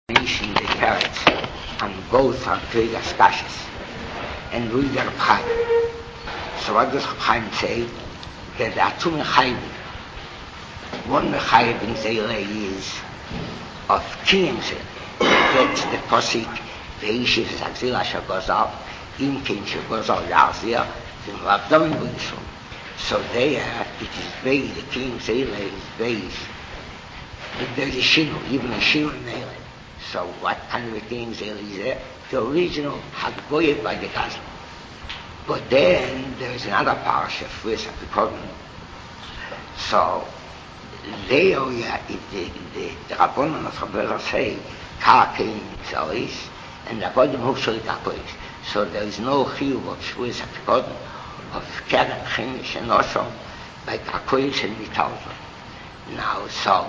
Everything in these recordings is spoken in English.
in the carrots, and both are big as kashes. And we are Chaim. So what does Chaim say? That there are two Mechayim. One Mechayim in Zeile is of Kiyim Zeile. That's the Posik, the Ishiv Zagzila Shagozal, Imkin Shagozal Yazia, the Mavdom Budishum. So there, it is very, the Kiyim Zeile is very, there's a Shinu, even a Shinu Meile. So what kind of a thing is there? The original Hagboyed by the Gazlan. But then there's another parasha, first of the Kodan. So there, the Rabbanon of Rabbeinu say, Ka'akein Zalis, and the Rabbanon Hukshali Kakois. So there is no chiyuv of Shvuas of the Kodan, of Keren, Chinish, and Oshom, by Kakois and Mitalva. Now,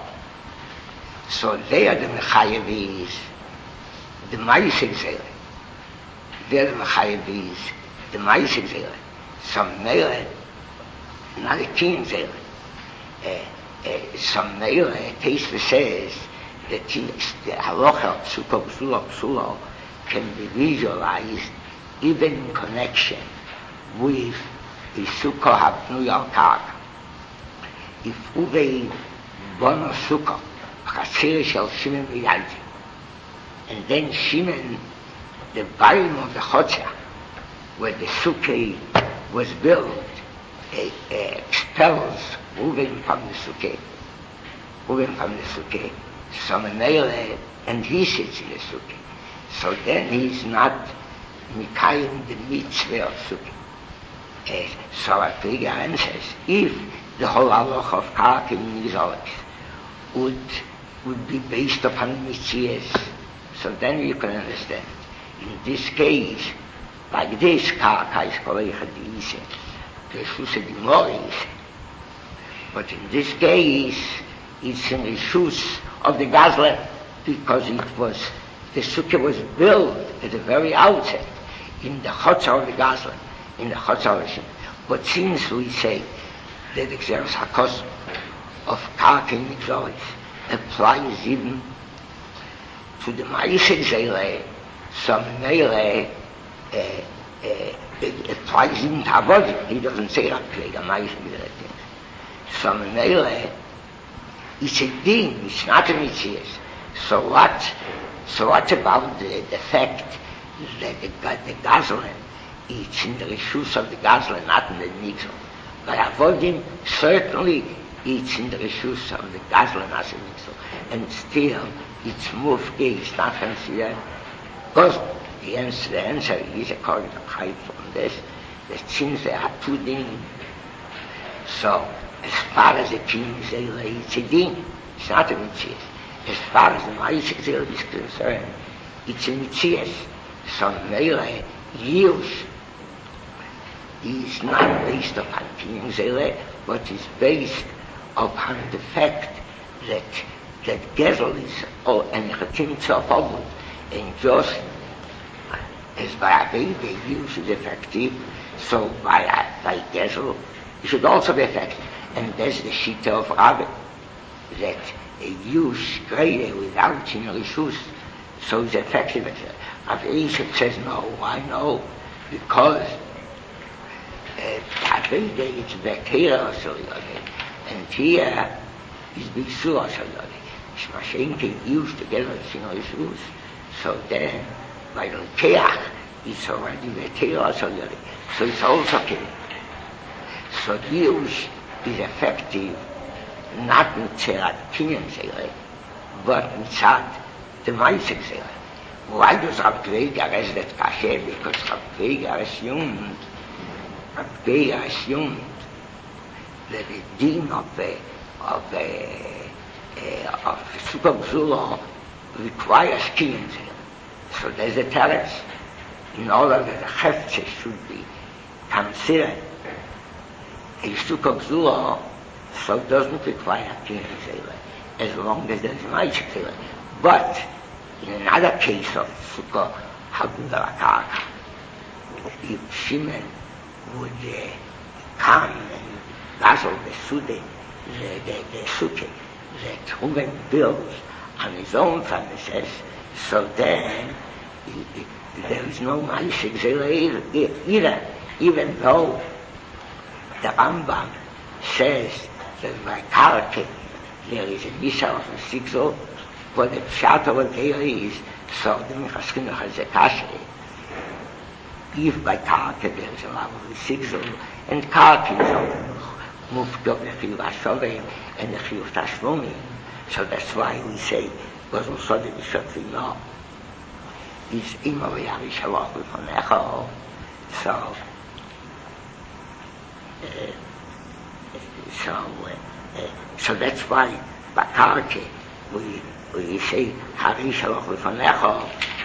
so there the Mechayev is the Ma'isik Zele. There the Mechayev is the Ma'isik Zele. Some Mele, not a Kiyim Zele. Some Mele, Teisva says that the Halacha, Psulo, can be visualized even in connection with the Sukkah Habnui Al-Karka. If Uvei Bono Sukkah, Chatzir shel Shimon v'Yaldi. And then Shimon, the volume of the Chotzah, where the Sukkah was built, expels moving from the Sukkah. So Menele, and he sits in the Sukkah. So then he's not Mikayim the mitzvah of Sukkah. So Akrigan says, if the whole halacha of Ka'akein Zalis would be based upon mitzvahs, so then you can understand. In this case, like this, Ka'akais Koleicha Diise, Reshus Edimoris, but in this case, it's in Reshus of the Gazlan, because the Sukkah was built at the very outset, in the Chotzah of the Gazlan, in the Chotzah of Hashem. But since we say that the Xeris HaKos of Ka'akein Zalis applies even to the Ma'isik Zele, some Mele it applies even to Avodim. He doesn't say that Pleg, a Ma'isik Zele thing. Some Mele, it's a din, it's not a mitzvah. So what about the fact that the Gazlan, it's in the Reshus of the Gazlan, not in the Nixon? By Avodim, certainly it's in the Reshus of the Gazlan as a Nixon. And still, it's Mufke, it's not considered. Because the answer is according to Chaim from this, that since there are two din, so as far as the Kiyim Zele, it's a din, it's not a mitzvah. As far as the Ma'isik Zele is concerned, it's a mitzvah. So Mele, Yush, is not based upon Kiyim Zele, but is based upon the fact that Gezel is and Chatim Tzofobud, and just as by a baby use is effective, so by Gezel it should also be effective. And that's the Shita of Rabbi, that a use greater without Reshus, so it's effective. Rabbi Yisrael says no. Why no? Because it's Bekira Solyode, and here is Bisur Solyode. Shmashen can use together with Reshus, so then by the Keach it's already Bekira Solyode, so it's also Keach. So use is effective not Mitzad Kinyan Zele, but Mitzad the Ma'isik Zele. Why does Rav Dreiger raise that kasher? Because Rav Dreiger assumed that the din of Sukkah B'Zula requires Kinyan Zele. So there's a teretz. In order that the Heftzeh should be considered a Sukkah B'Zula, so it doesn't require Kinyan Zele, as long as there's Ma'isik Zele. But in another case of Sukkah Habnui Al-Karka, if Shimon would come and dazzle the Sukkah that Reuben builds on his own premises, so then there is no Ma'aseh Gzeila either, even though the Rambam says that by Karke there is a Misa of a Sigzol, but the Pshat of there is, so the Minchas Chinuch has a Kashe. If by Karke there is a lot of a Sigzol, and Karke is also moved up the Chiyuv HaShovim and the Chiyuv Tashlumin, so that's why we say, wasn't so that we should be no. Is Ima V'Yari Shalach L'Fonecho, so that's why Bakarke we say Hari Shalach L'Fonecho.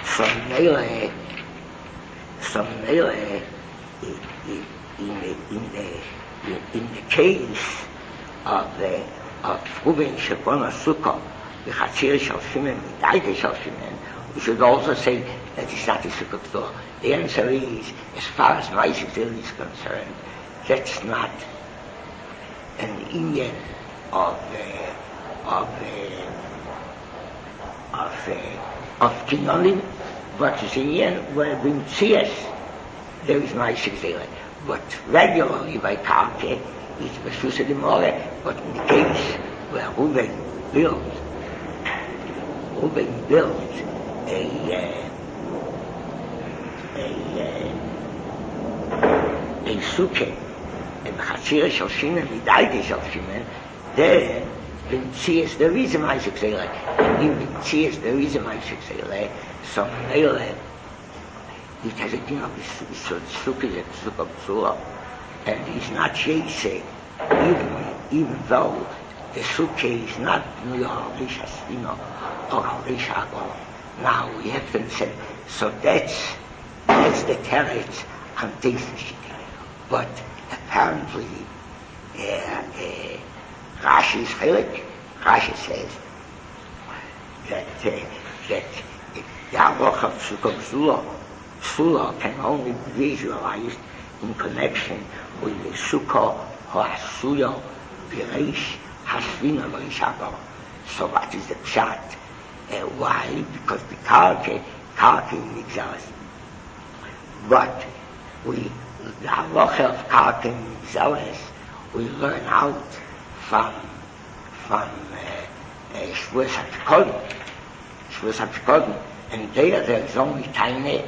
In the case of Reuben Shekon Sukkah, the Chatzir Shal Shimon, the Daite Shal Shimon, we should also say that it's not a Sukkah P'tor. The answer is, as far as Ma'aseh Gzeila is concerned, that's not an Inyan of Kinyonim, but it's an Inyan where B'Mtzias there is Ma'aseh Gzeila. But regularly by Karke, it's B'Shus HaDemoreh, but in the case where Reuben built a sukkah and Chatzir Shal Shimon, Midaita Shal Shimon, then B'Mtzias there is a Ma'aseh Gzeila, and in B'Mtzias there is a Ma'aseh Gzeila, so it has a din of sukkah is a sukkah p'sula, and he's not Yeseh, even though the sukkah is not New Harish Hasvino or Harish Agor. Now we have to say, so that's the teretz on Tefish. But apparently, Rashi's Chelik, Rashi says that the Halacha of sukkah p'sula can only be visualized in connection with the sukkah ha'asuya v'reish hasvina v'reish hagor. So what is the pshat? Why? Because the karke exists. But the halacha of karke exists, we learn out from Shvuas HaPikodim, and there is only tiny,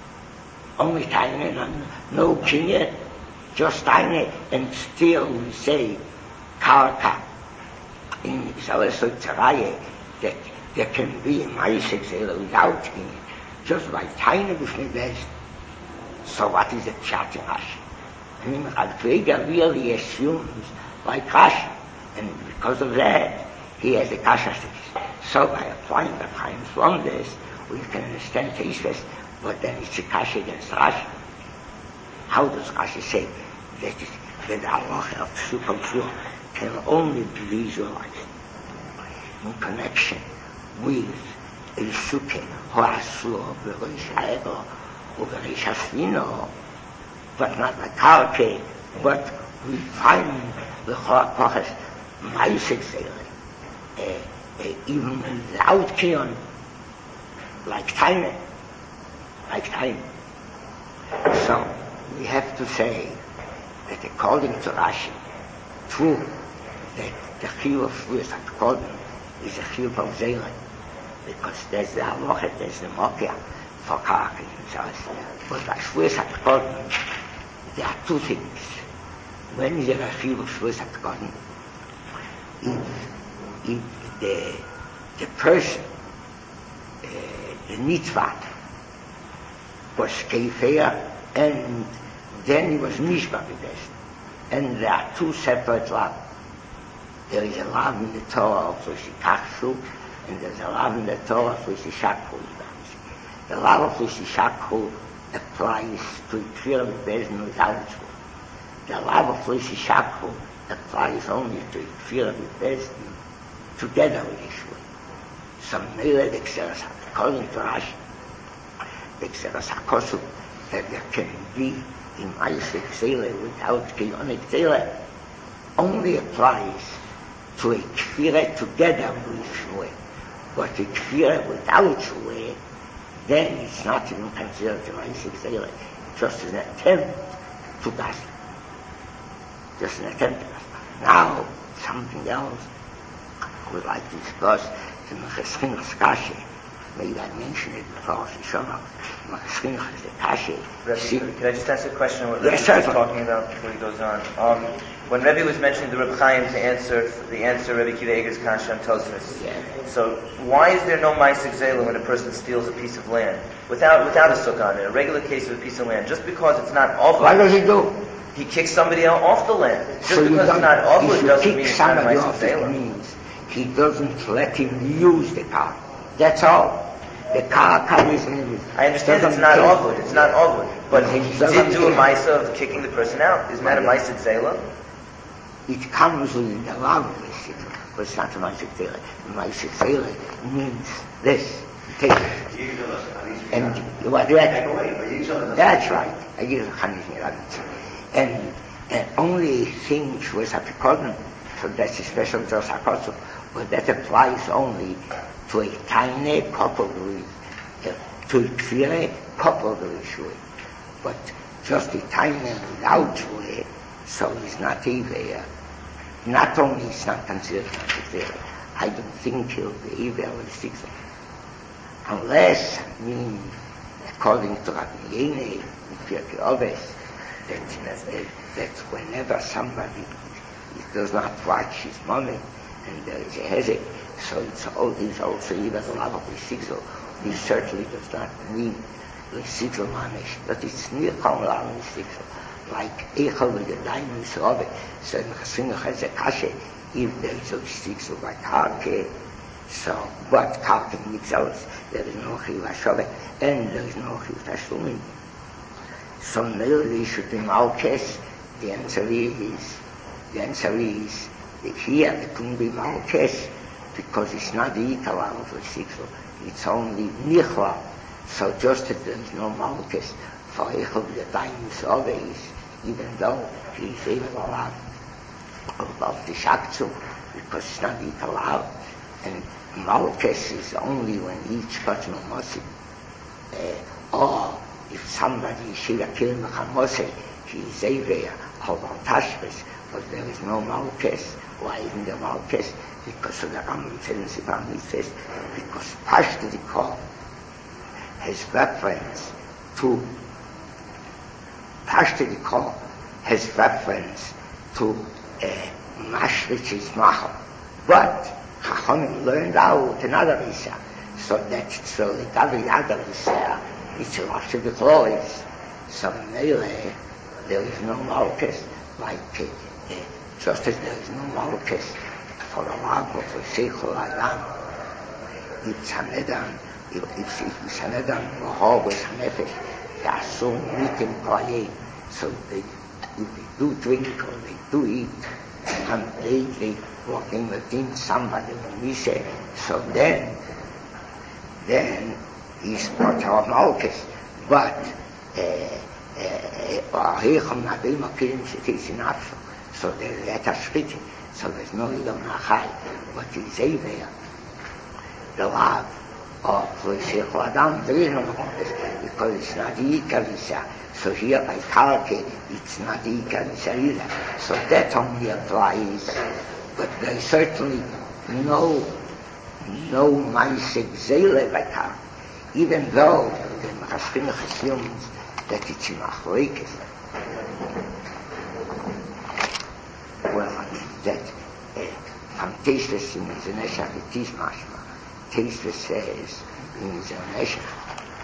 no kinyan, just tiny, and still we say karka in Zalesot Tzaraye that there can be a Ma'aseh Gzeila without kinyan, just by tiny b'fnei best. So what is the pshat in Rashi? I mean, Radvega really assumes like Rashi, and because of that, he has a kasha. So by applying the time from this, we can understand Teisves, but then it's a kasha against Rashi. How does Rashi say that the halacha of sukkah p'sula can only be visualized in connection with a sukkah ha'asur v'reish ha'egor v'reish hasvino, but not the karke, but we find the ha'apachas Ma'aseh Gzeila, even without kiyon, like tiny. So we have to say that according to Rashi, true that the chiyuv of Shvuas HaPikodim is a chiyuv of Gzeila, because there's the halacha, there's the mokia for karke themselves. But by Shvuas HaPikodim, there are two things. When is there a chiyuv of Shvuas HaPikodim? If the person, the nitzvah, was keifeya, and then he was nishba b'best. And there are two separate lavs. There is a lav in the Torah of Shikachshu, and there's a lav in the Torah of Shishakhu. The lav of Shishakhu applies to Kfir b'bezin without shvu. The lav of Shishakhu applies only to Kfir b'bezin together with Yeshua. So Mele the Xeras according to Rashi, the Xeras HaKosu, that there can be in Ma'aseh Gzeila without Kinyonik Gzeila, only applies to a Kfirah together with Yeshua. But the Tefillah without Shua, then it's not even considered the Ma'aseh Gzeila, just an attempt to dash. Just an attempt to dash. Now, something else I would like to discuss, the Mecheschinach's Kashe. Maybe I mentioned it before, Mecheschinach is the Kashe. Could I just ask a question on what Rebbe was talking about before he goes on? When Rebbe was mentioning the Reb Chaim to answer Rebbe Akiva Eiger's Kasha on Tosfos. Yeah. So why is there no Ma'aseh Gzeila when a person steals a piece of land without a sukkah on it? A regular case of a piece of land, just because it's not avud. What does he do? He kicks somebody else off the land. Just so because it's not avud doesn't mean it's not a Ma'aseh Gzeila. Means he doesn't let him use the car. That's all. The car is in. I understand it's not avud. It's not avud. But he did do a Ma'aseh of kicking the person out. Isn't that a Ma'aseh Gzeila? It comes with the love of the Gzeila, but it's not a Ma'aseh Gzeila. Ma'aseh Gzeila means this. Take it. And what that's right. And only things was apikodim, so that's a special just apostle, but that applies only to a tiny couple to a tefillah coupled with shul. But just a tiny without shul, so it's not even. Not only it's not considered tefillah, I don't think he'll be even with 6 unless, according to Rabbi Yene, that whenever somebody does not watch his money and there is a hezek, so it's also even a lot of L'Sigzol. He certainly does not mean L'Sigzol Manish, but it's near Kamalam L'Sigzol. Like Eichel with the diamonds of it, so in Chasinach has a kashe, if there is a L'Sigzol by Karke, so, but Karke Mixels, there is no Chiv HaShovet, and there is no Chiv HaShlumim. So nearly should be Malkes, the answer is, the here it couldn't be Malkes, because it's not the Ikalam of the Sikhl, it's only Nichla. So just that there is no Malkes for Eichel the times always, even though he is able allowed of the Shakzu, because it's not the Ikalam. And Malkes is only when each person of Mosi, or if somebody should have killed Mechamose, he is Aveya, or Tashbes, but there is no Malkes. Why isn't there Malkes? Because of the Rambam says, because Pashto the Kor has reference to Mashrich's Mahal. But Chachamim learned out another Isa, so that the other Isa, it's a Rosh B'Chlois. So Mele, there is no Malkes, like just as there is no Malkes for a love of a Seichel Adam. If Sanedan, if Sanedan Mohog is Hanefesh, they are so meeting Koyim, so if they do drink or they do eat, and they walking within somebody when we say, so then he's part of Malkes. But so they let us fit it. So there's no Yom Nachai, but it's there. The love of Sheikhul Adam, there is no Malkes, because it's not the Ikarisa. So here by Karke, it's not the Ikarisa either. So that only applies. But there is certainly no Ma'aseh Gzeila by Karke, even though the Machashkinach assumes that it's in Achloikes. Well, that from Tosfos in Zaneshach it is mashma. Tosfos says in Zaneshach,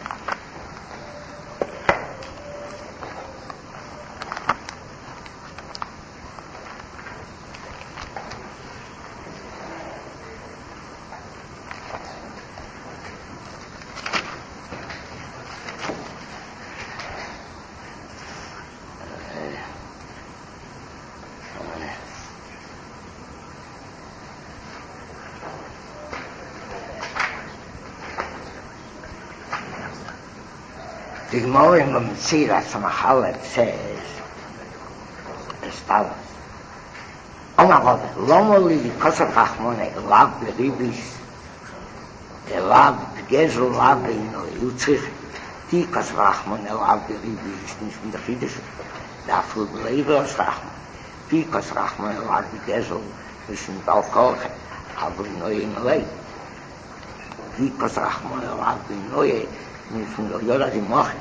the Gemara in the Metziras Mahalet says as follows: Omar Rabbi, Lomoli Kosov Chachmone Lav Beribis Lab, Gezel, Lab, Utrich, Tikas Rachman, Lab, ist nicht in der Friedisch, dafür Leber Rachman, Tikas Rachman, Lab, Gezel, ist in Balkor, aber neu in Lei. Tikas Rachman, Lab, Neue, nicht in der Yola, die Moche.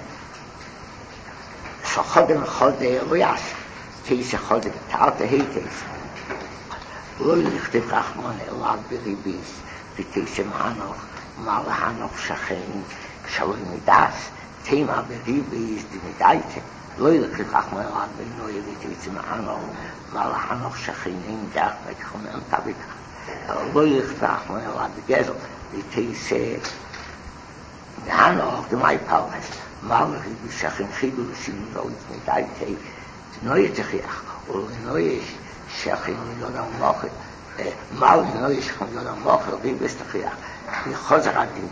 So Chodem, Chode, Rias, Teise Chode, Tate, Heites. Loichte Rachman, Lab, Ribis, die Teise Manoch, mal Hanoch, Shachen, Shalom Midas, Thema Beribis, die Midaite, Loichte Rachman, Lab, Neue, die Teise Manoch, mal Hanoch, Shachen, in Dach, mit Chumem Tabika. Loichte Rachman, Lab, Gezel, die Teise Manoch, die Maipalas, mal Ribis, Shachen, Chibur, Simrod, Midaite, Neue Techiach, und Neue Shachen, Yodam Moche, mal Neue Shachen, Yodam Moche, Ribis Techiach, חוזר עדין,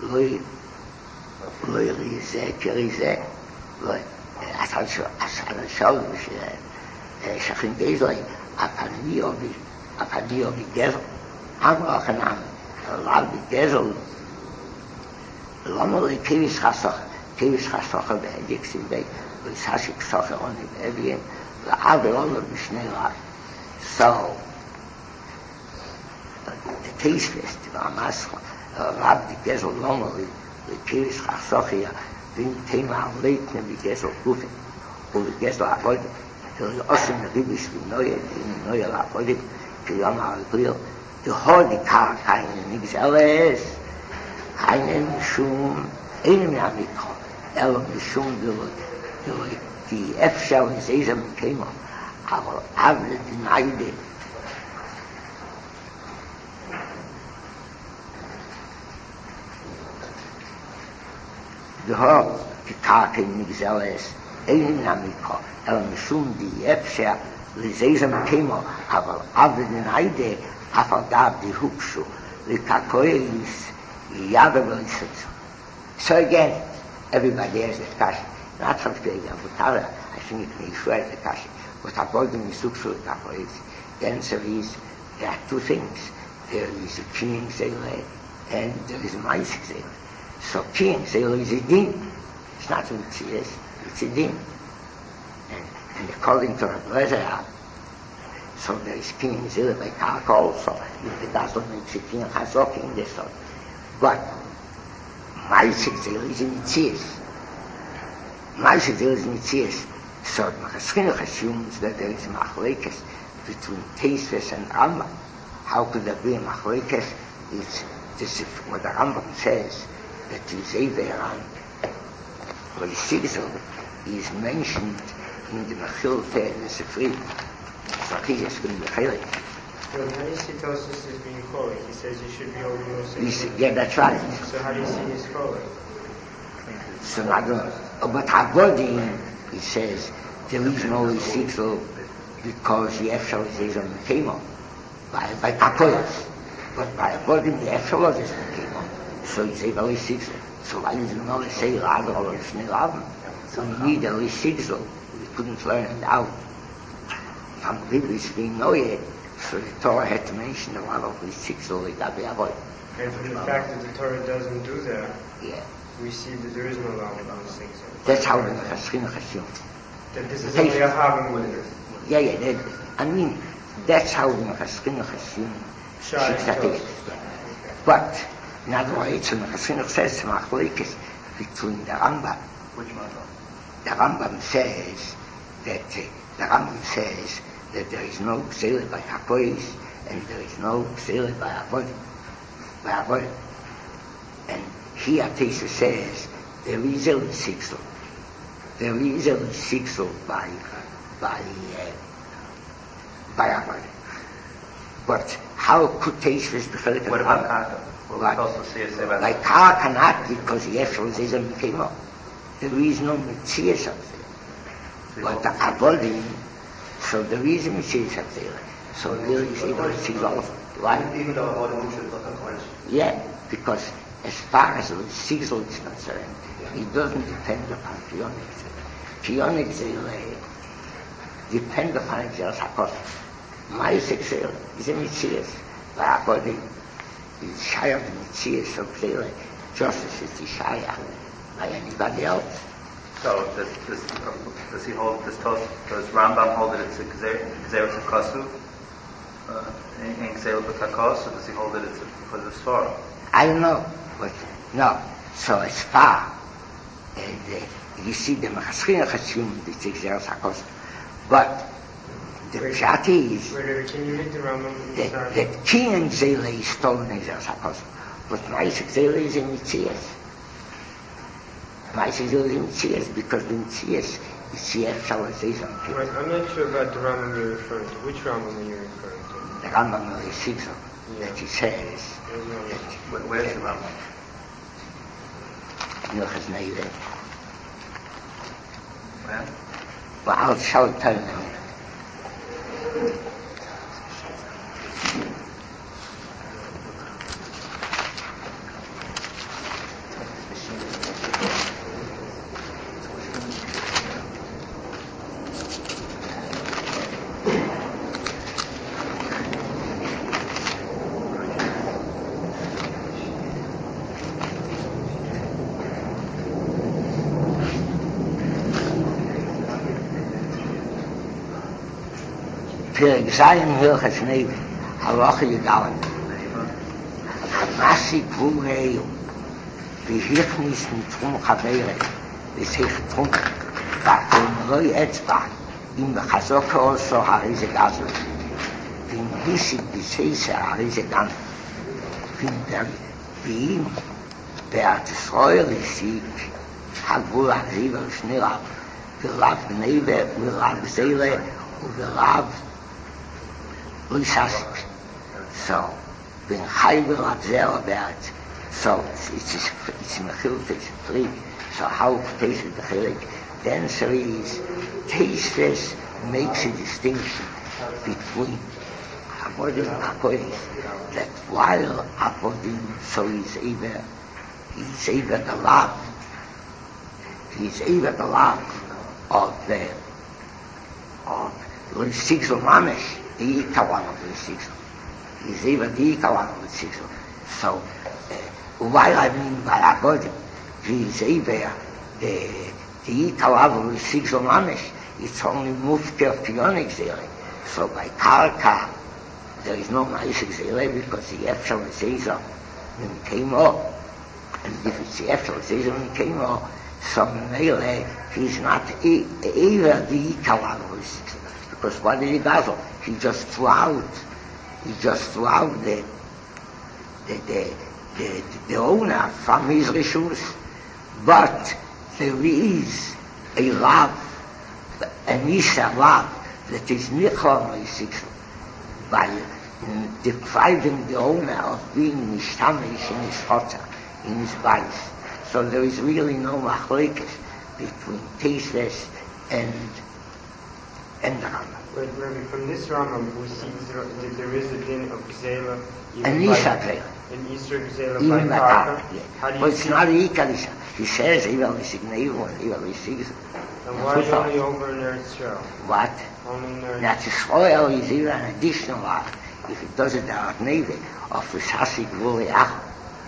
לא יריזה, כריזה, אז השאול שכין גזלי, הפני אובי גזל, אמרו החנן, רב גזל, למה לא קיביס חסוכה בהדיקסים בי, ויסשיק סוכה עוני באביין, רעב ולא בשני רב. So, the taste fest, Rab die Gezel Lomoli, die Kiris Chachsochia, den Thema am Leitner wie Gezel Kufen, und die Gezel Avodim, die Osim Ribis wie Neue, die Neue Avodim, die Yoma Al-Bril, die Hodikar, keine Nigzeles, keine Mishum, einem Yamikho, Mishum, die Efshel in Sesam Kemo, aber Avle die Neide, גהור כקרקע נגזלס אין נמיקו אלא משום די אפשר לזיזם כמו אבל עבדן עידה אף על גב די הוקשו לקקויס יאבה וליסצו. So again, everybody has that question. Not from the Butara, I think it may swear the question. But according to Sukshu Kakois, the answer is there are two things. There is a king Zele and there is a mice Zele. So king Zele is a din. It's not what it is, it's a din. And according to Rabbi Lezer, so there is king Zele by Karka also. If it doesn't make it king Chazok in this sort. But mice Zele is in Mitzias. Mice Zele is in Mitzias. So Machaschinach assumes that there is a machlekes between Teisves and Rambam. How could there be a machlekes? It's this is what the Rambam says, that Zeveran or Sigzil is mentioned in the Mechil Ter and the Sefri. So he is going to be Chalik. But how do you see Tosus is being called? He says you should be over no Sigzil. Yeah, that's right. So how do you see his called? So but Avodim, he says, there is no Sigzil because the Efshal is on the Kemo by Kapoyas. But by Avodim, the Efshal is on the Kemo. So you say, well, Sigzil. So why did you not say Lager or Shnei Laven? So you need a Sigzil. We couldn't learn it out. From Biblis being Noye, so the Torah had to mention a lot of Sigzil like that. And from the fact that the Torah doesn't do that, yeah, we see that there is no Lamed on Sigzil. That's how the Chaschinach assumed. That this is only a Havim with it. Yeah, I mean, that's how the Chaschinach assumed. But, in other words, the Chaschinach says, Machlekes between the Rambam. Which Rambam? The Rambam says that there is no Gzela by Hakois and there is no Gzela by Avodim. And here Tesa says there is a Sigzil. There is a Sigzil by Avodim. But how could Tesa be Chalik? What about Karka? Like Karka not because the Efshal came up. There is no Metzias up there. But the Avodim, so there is a Metzias up there. So really is able to see also. Why? Even though Avodim should look upwards. Yeah, because as far as the Sigzil is concerned, it doesn't depend upon Pionik Zele. Pionik Zele depends upon Gzelas HaKosov. My Zele is a Metzias by Avodim. is Shire the Mitzvahs of Zele, just as it's Shire by anybody else. So does he hold this toast? Does Rambam hold that it's a Gzeirus Kasu in Gzeirus B'Kakos, or does he hold that it's because of Sforah? I don't know, but no. So as far you see the Machaschina Chassim, it's a Gzeirus Kasu, but the Pshat is Can you read the Rambam? the Kinyan Gzeirus is stolen in Gzeirus Kasu, but Ma'aseh Gzeirus is in Mitzias. Ma'aseh Gzeirus is in Mitzias because the Mitzias is the actualization. I'm not sure about the Rambam you're referring to. Which Rambam are you referring to? The Rambam of the Sigzor, that he says Where's the Rambam? Hilchos Neive. Where? Well, I'll tell you in a minute. Perek Zayin Hilchos Neive, Halacha Yudalad. Hamasi Gvul Reyu, V'hichnis Nitrum Chavere, V'seich Trum, V'akom Etzba, Im B'chazok also Harize Gazel, V'im Hisid B'seise Harize Gan, V'im Be'at Yisrael Yisik, Hagvul Ha'ziva V'shnirav, V'lav Neive, V'lav Zele, V'lav L'Sasik. So, when Chayvel Abzel about, so it's Mechil, it's free. So how taste the Chilik? The answer is, tasteless makes a distinction between Avodim and Akoyis. That while Avodim, so he's either the love, he's either the love of the L'Sigzol Mamesh, the Ikawan of L'Sigzol. He's even the Ikawan of L'Sigzol. So, while I mean by Avodim, he's either the Ikawan of L'Sigzol Mamesh, it's only Mufti of Pionik Zele. So by Karka, there is no Ma'aseh Zele because the Efshal Zezah when came up. And if it's the Efshal Zezah when came up, so Mele, he's not either the Ikawan of L'Sigzol. Because what did he do? He just threw out the owner from his rishus. But there is a love, an Isha love, that is nichol L'Sigzol by depriving the owner of being nishtamish in his chotzer, in his vice. So there is really no machlekes between tasteless and the Rambam. But Rabbi, from this Rambam, we see that there is a din of Gzela. An Isha Gzela. An Isha Gzela Even by Karka. Karka. But it's not a Ikar Isha. He says, even L'Signeiv, even L'Sigzol. And why only over in Eretz Yisrael? What? Only in Eretz That Yisrael is even an additional law. If it does it out Neve, of L'Sasik V'Uli Achon.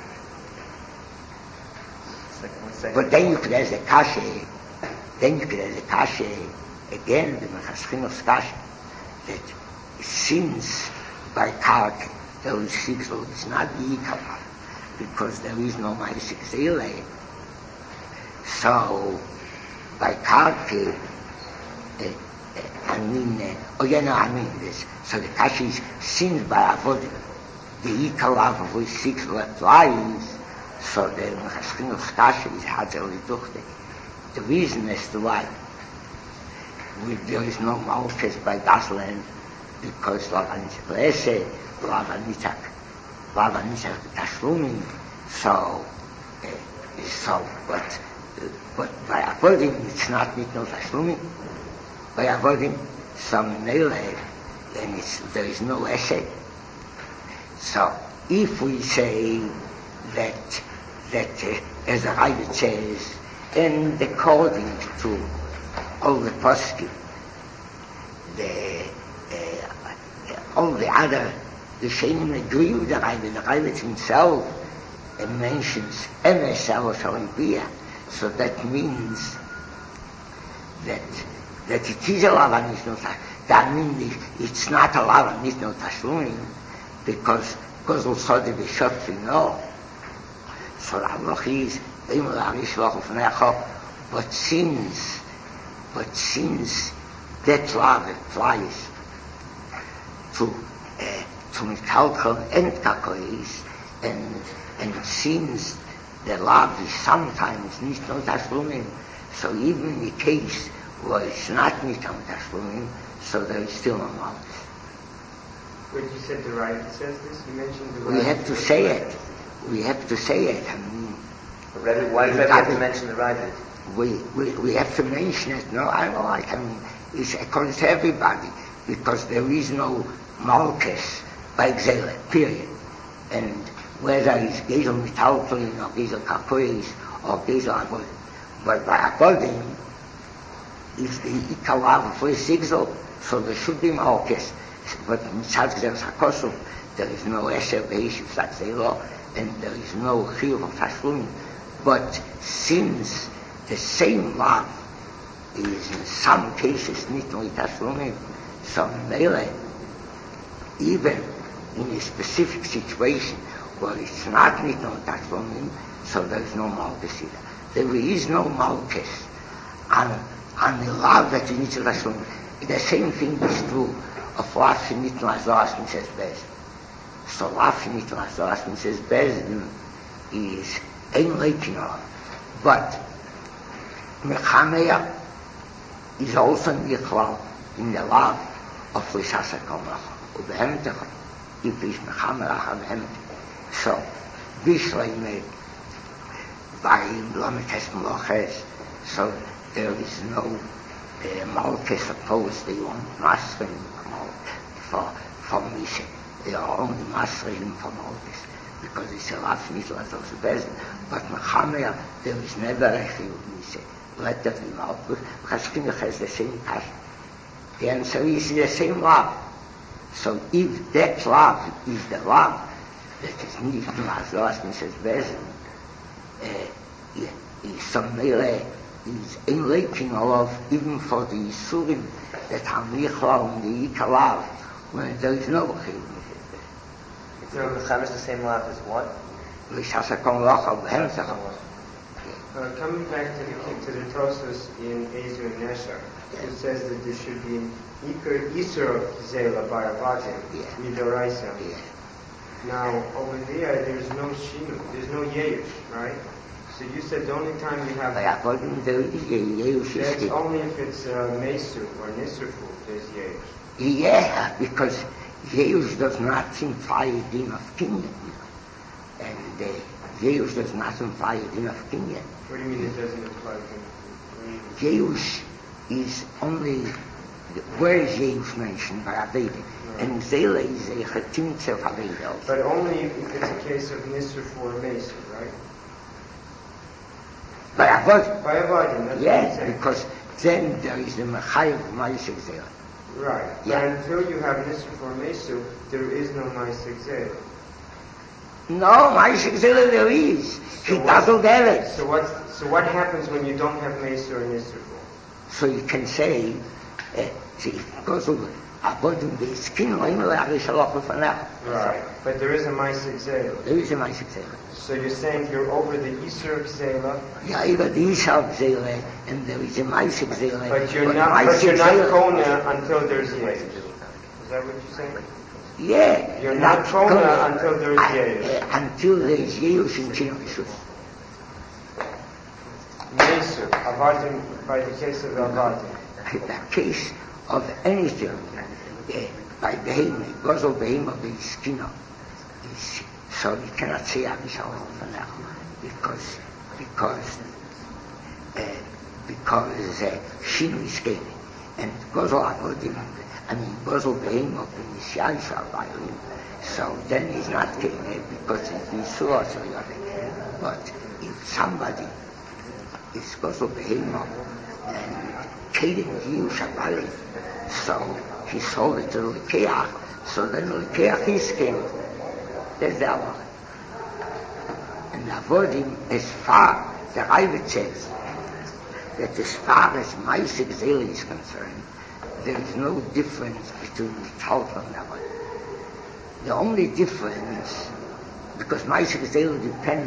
But then you could ask the Kashe, again, the Mechaschinos Kashe, that since by Karka, the L'Sigzol is not the Ikar, because there is no Ma'aseh Zele. So, by Karka, I mean this. So the Kasha is, since by Avodim, the Ikar of L'Sigzol applies, so the Mechaschinos Kasha is Hazel L'Duchte. The reason as to why there is no Malchus by das land, because Lavan Nitzak Lese, Lavan Nitzak Tashlumi, so but by Avodim it's not no Tashlumi. By Avodim some Nele, then there is no essay. So if we say that as the Ravid says, and according to all the poskim, all the other the same agree with the Rebbe himself mentions MSL Shalibiyah. So that means that it is a lav and that means it's not a lav and no tashlumim, because Gozul Sodi B'Shotfi no. So the Avloch is but since that lav applies to Mitalchel and Kakois, and since the lav is sometimes nicht no tashlumim, so even in the case where it's not nicht no tashlumim, so there is still no malchus. But you said the right says this? You mentioned the right. We have to say it. We have to say it. I mean, why do you have to mention the right? We have to mention it. No, I don't like. I mean, it's according to everybody, because there is no malchus by Gzela, period. And whether it's Gezel Mitalklin or Gezel Kakois or Gezel Avodim, but by Avodim, it's the Ikalav for Sigzel, so there should be malchus. But Mitzad Gzel Sakosov, there is no Esher Beishiv Sakzelo, and there is no Chiyuv of Tashlumim. But since the same lav is in some cases nicht nur Tashlumim, so Mele, even in a specific situation where it's not nicht nur Tashlumim, so there is no malchus either. There is no malchus on the lav that is nicht nur Tashlumim. The same thing is true of lav nicht nur Azorasmin says Bezdin. So lav nicht nur Azorasmin says Bezdin is ein Leikinor. But Mechameya is also Niklau in the lav of Lishasa Komach. Ubehemtech, if it's Mechameya Habehemtech. So, this way made by Lametes Meloches, so there is no malchus opposed to one Masrim for Misha. They are only Masrim for malchus, because it's a lav Misha as also best. But Mechameya, there is never a field Misha. Let that be malchus, because Chinuch has the same passion. The answer is the same lav. So if that lav is the lav that is nicht nur as last Mrs. Bezen, some Mele is in laking of even for the Yisurim that are Michla and the Yikalav, when there is no Chiyuv. So Mecham is the same lav as what? Coming back to the Tosos in Ezer and Nesher, it says that there should be an Isur of Zela by Avadim, Midoraisa. Now, over there's no Shinu, there's no Yeush, right? So you said the only time you have... That's only if it's Mesu or Nisrfu, there's Yeush. Yeah, because Yeush does not imply a din of Kinyan. And Yeush does not imply a din of Kinyan. What do you mean it doesn't imply a din of Kinyan? Yeush is only... Where is Yeush mentioned? By Aveda. Right. And Zela is a Chatinitz of Aveda also. But only if it's a case of Nisrfu or Mesu, right? By Avodim. By Avodim, that's what I'm saying. Because then there is the Mechayev Ma'aseh Zela. Right. But until you have Nisrfu or Mesu, there is no Ma'aseh Zela. No, Ma'aseh Zela there is. He doesn't have it. So what happens when you don't have Mesu or Nisrfu? So you can say, because of Avodim, the skin, right, but there is a Ma'aseh Zela. There is a Ma'aseh Zela. So you're saying you're over the Isur of Zela? Yeah, over the Isur of Zela, and there is a Ma'aseh Zela. But you're not Kona until there's Yeush. Is that what you're saying? Yeah. You're not Kona until there's Yeush. Until there's Yeush in Kinyan. Mesu, Avadim, by the case of Avadim. The case of anything, by Behemoth, Gozol Behemoth of the Skino, so we cannot say Abishal for now, because Shinu is gaming, and Gozol Avodim, Gozol Behemoth of the Nisyaisha by him, so then he's not gaming because he's Nisur, but if somebody is Gosel Behema, and Kaden Yu Shabali. So he sold it to Likeach, so then Likeach is king. That's the Avod. And Avodim, as far, the Ravid says, that as far as Maisik Zeli is concerned, there is no difference between the Talmud and Avodim. The only difference, because Maisik Zeli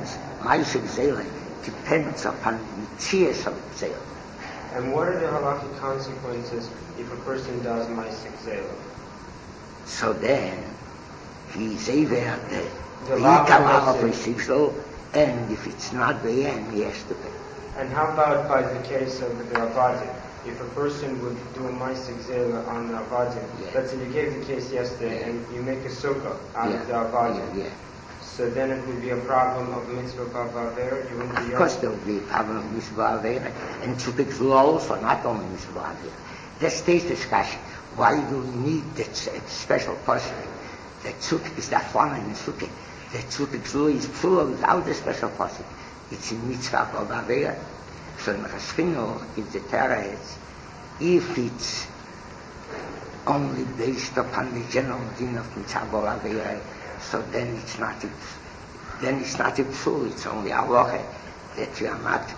depends upon the Mitzias of Zeli. And what are the halakhic consequences if a person does Maisik Zela? So then, he's either the Rabbi Yikam, and if it's not the end, he has to pay. And how about by the case of the Avadim? If a person would do a Maisik Zela on the Avadim, let's say you gave the case yesterday, and you make a sukkah out of the Avadim, so then it would be a problem of mitzvah b'aver. You wouldn't be. Of course, there would be a problem of mitzvah b'aver, and sukkah also not only mitzvah b'aver. That's today's discussion. Why do we need that special person? That sukkah is that one in the sukkah. That sukkah is full without the special person. It's in mitzvah b'aver. So in Chaschino, if the Torah is, if it's only based upon the general din of mitzvah b'aver, so then it's not a psul, it's only a halacha that you're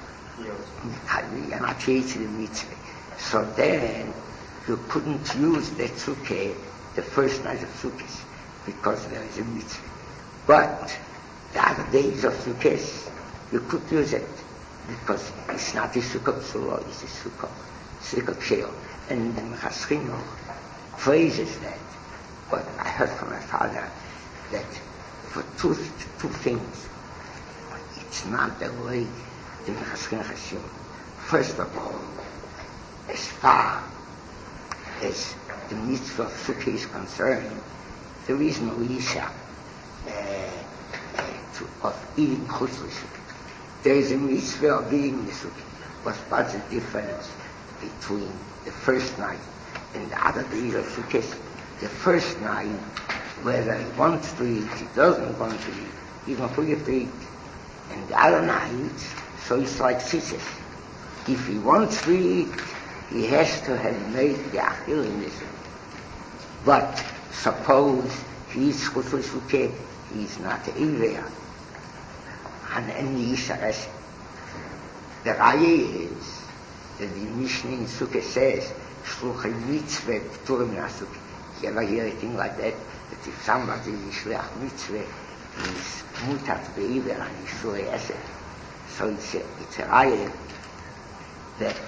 not creating a mitzvah. So then you couldn't use that sukkah the first night of Sukkot because there is a mitzvah. But the other days of Sukkot you could use it because it's not a sukkah psul, it's a sukkah pshel. And the Chaschino phrases that. But I heard from my father that for two things, it's not the way the Mechaschin Hashim. First of all, as far as the mitzvah of Sukkah is concerned, there is no Isha of eating chutz l'Sukkah. There is a mitzvah of eating the Sukkah. But what's the difference between the first night and the other days of Sukkah? The first night, whether he wants to eat, he doesn't want to eat, he's not free to eat. And the other night, so it's like tzitzis. If he wants to eat, he has to have made the achil in this. But suppose he eats chutz l'Sukkah, he's not Iver, and any Yisharesh. The Raya is that the Mishnah in Sukkah says, Shluchei mitzvah p'turim na'Sukkah. You ever hear a thing like that? That if somebody is Shluch mitzvah, he's mutat be'iver and he's Shluch esed. So it's a Raya that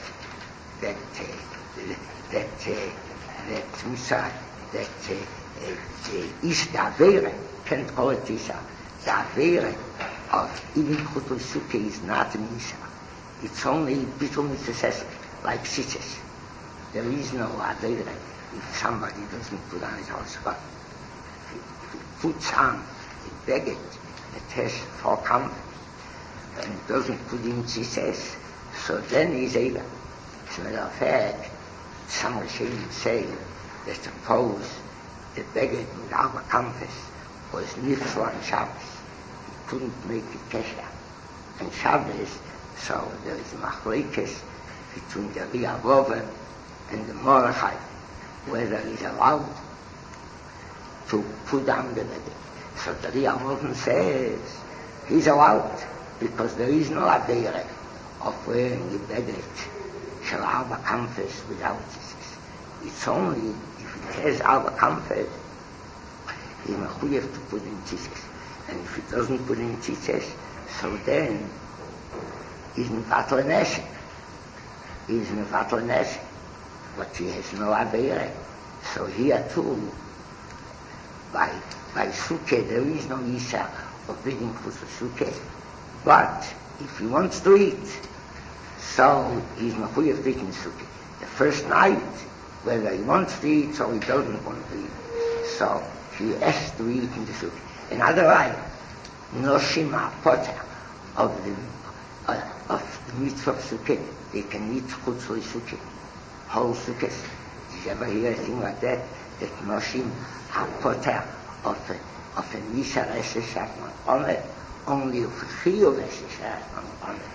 Ish Davere can't call it Isha. Davere of eating chutz l'Sukkah is not an Isha. It's only bittul mitzvah, like tzitzis. There is no Avera if somebody doesn't put on his house scarf. If he puts on a baguette that has 4 comfort and doesn't put in tzitzis, so then he's Avera. As a matter of fact, some Rishonim say that suppose the baguette with our compass was nifla on Shabbos, he couldn't make it kesher. And Shabbos, so there is a machlekes between the Riavoven and the Mordechai, whether he's allowed to put down the baguette. So the Riavoven says he's allowed, because there is no Avera of wearing the baguette shall have a compass without this. It's only if it has our comfort, he's mechuyev to put in tzitzis. And if he doesn't put in tzitzis, so then he's mevatel neshek. He's mevatel neshek. But he has no avera. So here too, by sukkah, there is no isha of eating chutz l'Sukkah. But if he wants to eat, so he's mechuyev to eat in sukkah. The first night, whether he wants to eat or he doesn't want to eat, so he has to eat in the sukkah. In other words, noshim ha'poter of the mitzvah of sukkah, they can eat chutz l'Sukkah, whole sukkah. Did you ever hear a thing like that? That noshim ha'poter of a nisha reshe shatman on it, only of a chiyuv reshe shatman on it.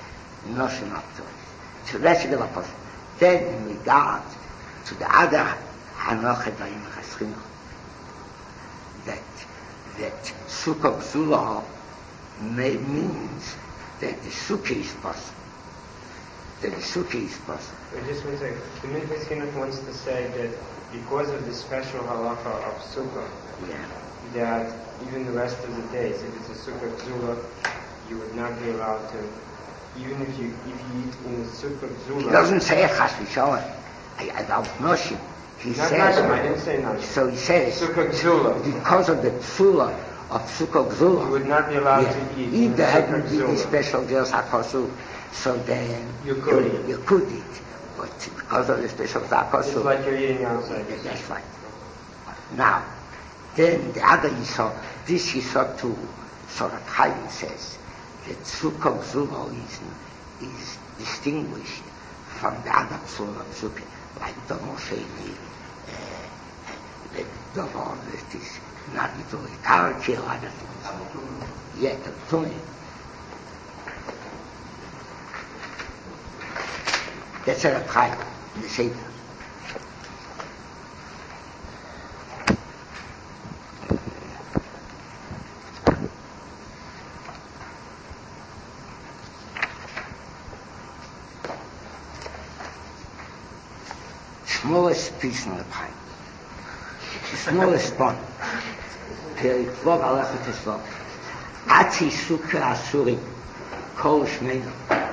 nothing up to it. It's a regular person. Then in regard to the other Hanocha B'Yom HaSchinuch, that Sukkah Gzula means that the Sukkah is possible. That the Sukkah is possible. Just one second. The Minchas Chinuch wants to say that because of the special halacha of Sukkah, that even the rest of the days, if it's a Sukkah Gzula, you would not be allowed to, even if you eat in the Sukkah Gzula. He doesn't say Chas v'Shalom. I don't know him. He not says. Nashim, I didn't say Nashim. So he says. Sukkah Gzula. Because of the Psula of Sukkah Gzula. You would not be allowed to eat. If there hadn't been the special Gzula HaKosu, so then you could eat. But because of the special HaKosu. It's like you're eating outside. That's right. Now, then the other Yisod, this Yisod too, Sorat Chaim says that Sukkah Gzula is distinguished from the other Psula of Sukkah, like the Moshe, the Dover that is not to a character or other things. Yeah, to me. That's a Chaim, the Seder. Smallest piece in the pie. The smallest one. Perik Vov Alechet Esvov. Atzi Sukkah Asurim. Kol Shmeinu.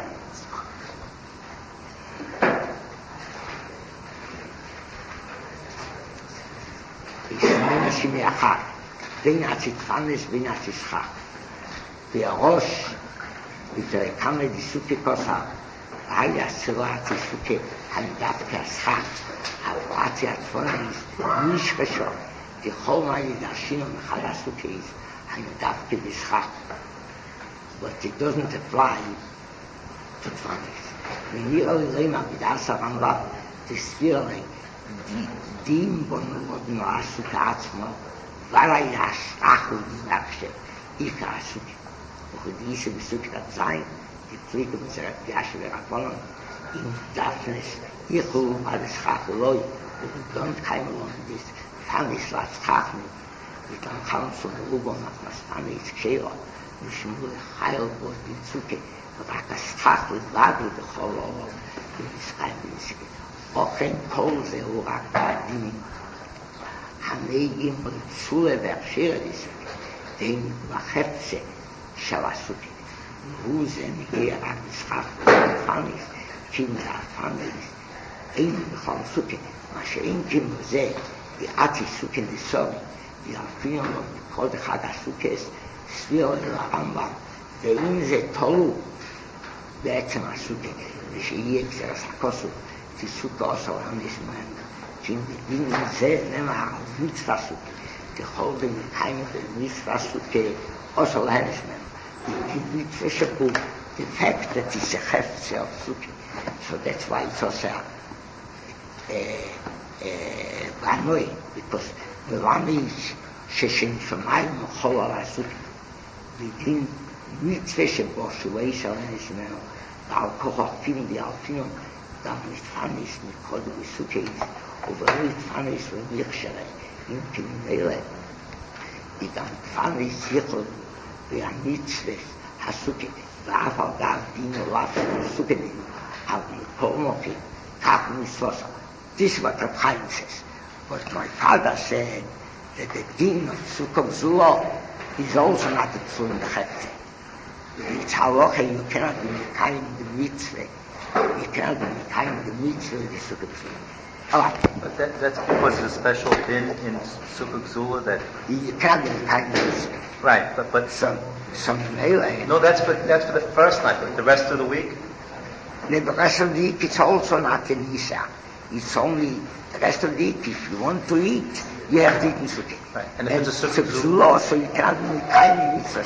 Shmeinu Shimi Achar. Bin Atzi Tfanis, bin Atzi Schach. V'Arosh, v'Terekame di Sukkah Kosar. V'Haya Silo Atzi Sukkah. Handavke Schach. Avati Atfonis, Nish Cheshov. The whole money that Shimon Chalasuk is Handavke B'Schach. But it doesn't apply to Tfanis. When you only learn about the Rambam, the Sphirle, Dim Bonod Asuk Atzmo, Varaya Schach U'Naksheh, Ika Asuk. Und diese Besuch hat sein, die Pflege unserer Piasche Verabonung, in Daphnis, Ichu, alles Schacheloi, und don't kein Lohn, das Fanis war Schachen, mit dem Kampf von der U-Bahn auf das Fanis Kshela, und Shmul Heilbot in Zuke, und auch das Schachel, Wadl, der Cholol, in Israel, auch ein Kolse, Urak, Badini, Hanegim, und Zule, Verschere, den Wachefze, Shavasuke, wo sie hier an die Schachel, Fanis, Kinder, Fanis, ein Cholsuke, Maschein Kim Ze, die Ati Suke in die Sorge, die Alfion und die Kode Chada Sukes, Svir und Rambam, der Inse Tolu, בעצם הסוכה, ושיהיה גזירת הכוסות, die Suke also am nächsten Moment, die in Bedingungen sehr נאמר, מצווה סוכה, die Holde mit keinem der מצווה סוכה, also leines Moment, die מצווה שבו, the fact that it's a hefze of Sukkah. So that's why it's also Banoi, because the one is Sheshen Shamayim Chol Al HaSukkah. Within mitzvah shebo shuei shalom yishmenu, Baal Kochach Film the Alfium, Dam Nitfanis Nikodem Sukkah is, over Nitfanis V'Mirchere, in Kiminele, Idam Nitfanis Yichol, V'A Mitzvah HaSukkah, ואף על גב דין עולף סוכנים, אבל מכל מוקי, כך מסלוסה. This is what Reb Chaim says. But my father said that the din of Sukkah Gzula is also not the Psul in the Chepte. It's halacha, you cannot be Mekayim the mitzvah. You cannot be Mekayim the mitzvah in the Sukkah Gzula. All right. But that's because of the special din in Sukkah Gzula that... You cannot be Mekayim the mitzvah. Right, but some melee. No, that's for the first night, but the rest of the week? The rest of the week it's also not an Isa. It's only the rest of the week. If you want to eat, you have to eat in Sukkah. Right. And if it's a Sukkah Gzula, so you cannot be Mekayim the mitzvah.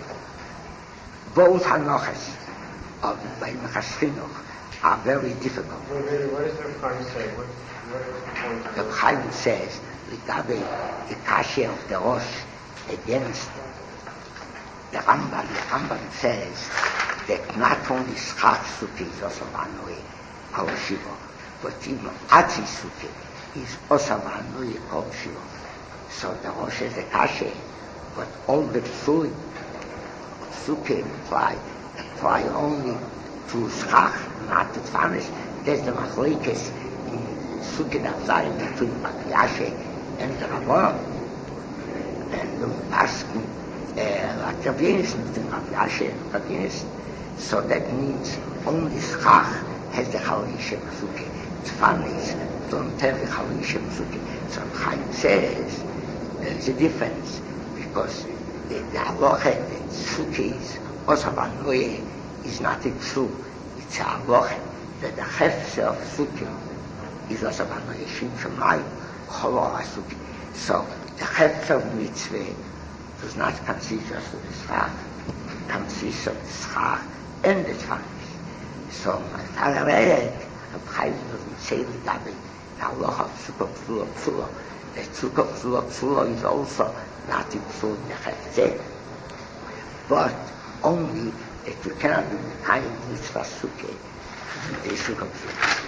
Both hanochas of by Chinuch are very difficult. What does Reb Chaim say? What is the point? Reb Chaim says regarding the kasha of the Rosh against the Rambam. The Rambam says that not only schach suke is also vanoi kol shiva, but even atzi suke is also vanoi kol shiva. So the Rosh is a kashe, but all the food suke apply only to schach, not to tvanish. There's the machlekes in suke davzayin between Makiyashe and the Rabbanon. And the asking like Rabbeinu between Makiyashe and Rabbeinu. So that means only schach has the Chalishem suke. Tvanish don't have the Chalishem suke. So Chaim says there's a difference because the halacha that suke is osavanoye is not true. It's a halacha that the hefzer of suke is osavanoye shim shemayim cholor suke. So the hefzer of mitzvah does not consist of the schach, it consists of the schach and the tvanish. So my father read, Chaim doesn't say the gabi, the halacha of sukkah psula. The sukkah psula is also not included in the hefzer, but only that you cannot do the kind of mitzvah sukkah, the sukkah psula.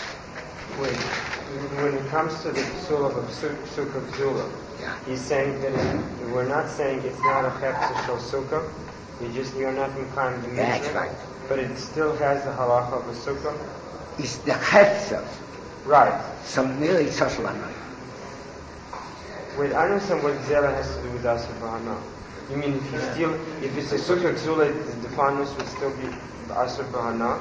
When it comes to the psula of sukkah psula, he's saying that we're not saying it's not a hefzer shel sukkah. You're not mekayim the mitzvah. That's right. But it still has the halacha of a sukkah. It's the hefzer. Right. So merely it's also one. Wait, I understand what Zera has to do with Asher Bahana. You mean if it's a Sukkah Ksula, the Defanus would still be Asher Bahana?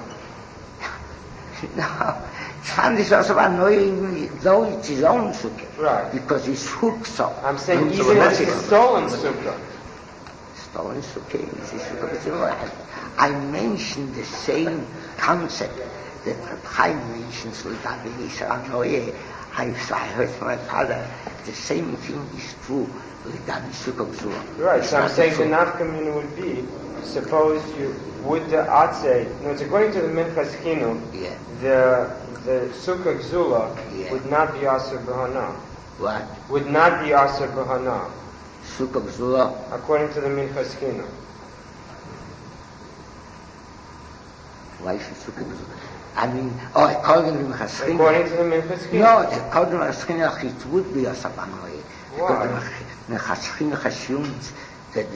No. Tfanish also one, though it's his own Sukkah. Right. Because it's hooked up. I'm saying even if it's a stolen Sukkah. Stolen Sukkah is a Sukkah. I mentioned the same concept that Reb Chaim mentions with Rabbi Yisrael Noye. I heard from my father, the same thing is true with Rabbi Sukkah Gzula. Right, so I'm saying the nafkamina would be, suppose would the Atzei, it's according to the Minchas Chinu, the Sukkah Gzula would not be Aser B'Hana. What? Would not be Aser B'Hana. Sukkah Gzula? According to the Minchas Chinu. Why should Sukkah Gzula? I mean, according to the Minchas Chinu. According to the Minchas Chinu. No, according to the Minchas Chinu, it would be a Sabanoi. Because the Minchas Chinu assumes that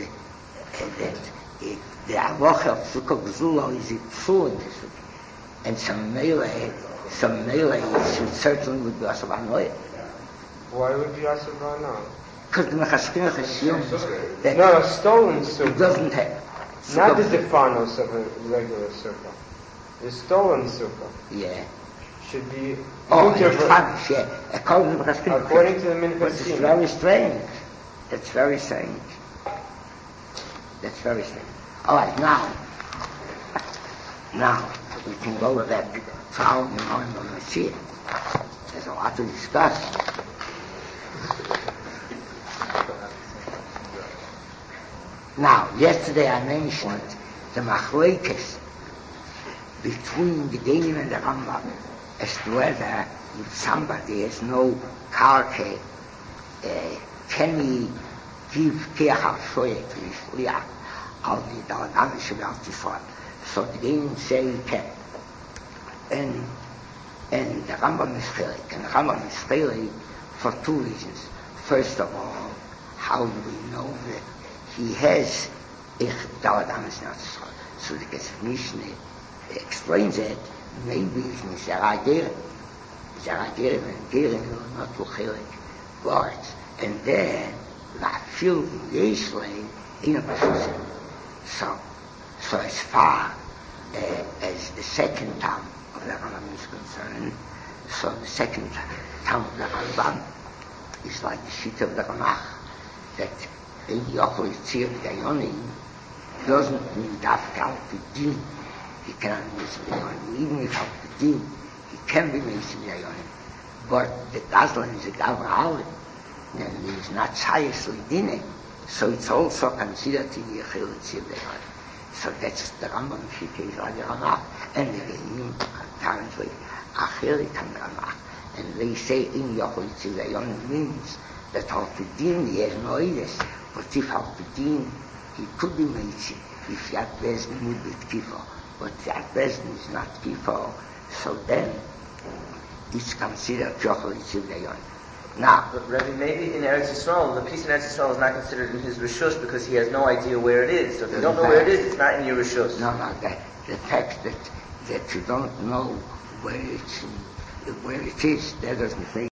the halacha of Sukkah Gzula is a true in the Sukkah. And some melee, it should certainly would be a Sabanoi. Why would be Asher B'Hana? Because the Minchas Chinu assumes that no, stolen Sukkah. It doesn't have. Not the Defanos of a regular Sukkah. The stolen Sukkah. Yeah. Should be... According to the Minchas Chinu. According to the Minchas Chinu. It's very strange. That's very strange. All right, now we can go back to our Messiah. There's a lot to discuss. Now, yesterday I mentioned the machlokes between the Genim and the Rambam as to whether if somebody has no karke, can he give keach shoyet to his liach al the Daladam should be out before. So the Genim say he can. And the Rambam is chelik. And the Rambam is chelik for two reasons. First of all, how do we know that he has Daladam is not so the Mishnah explains it, maybe it's Mizaragir and Girin are not Luchelik words. And then la fil Yeshlei in a Pashusim. So as far as the second term of the Rambam is concerned, so the second term of the Rambam is like the sheet of the Ramach, that in Yochel Yitzir Dayonim doesn't mean Dafka Al-Pidin. He cannot be Mesim Dayonim. Even if Al-Pidin, he can be Mesim Dayonim. But the Gazlan is a Gavra Alim, and he is not Sayas Lidine, so it's also considered to be a Chil Yitzir Dayonim. So that's the Rambam Shita is like the Ramach, and the Genim apparently Achilit and Ramach. And they say in Yochel Yitzir Dayonim means that Al-Pidin, he has no Eides, but if Al-Pidin He could be Meitzi if Yad Bezdin would be Tkifo, but Yad Bezdin is not Tkifo, so then it's considered Jochel Yitzivleyon. Now, but Rebbe, maybe in Eretz Yisrael, the piece in Eretz Yisrael is not considered in his Rishus because he has no idea where it is. So if you don't know where it is, it's not in your Rishus. No, the fact that you don't know where it is, that doesn't make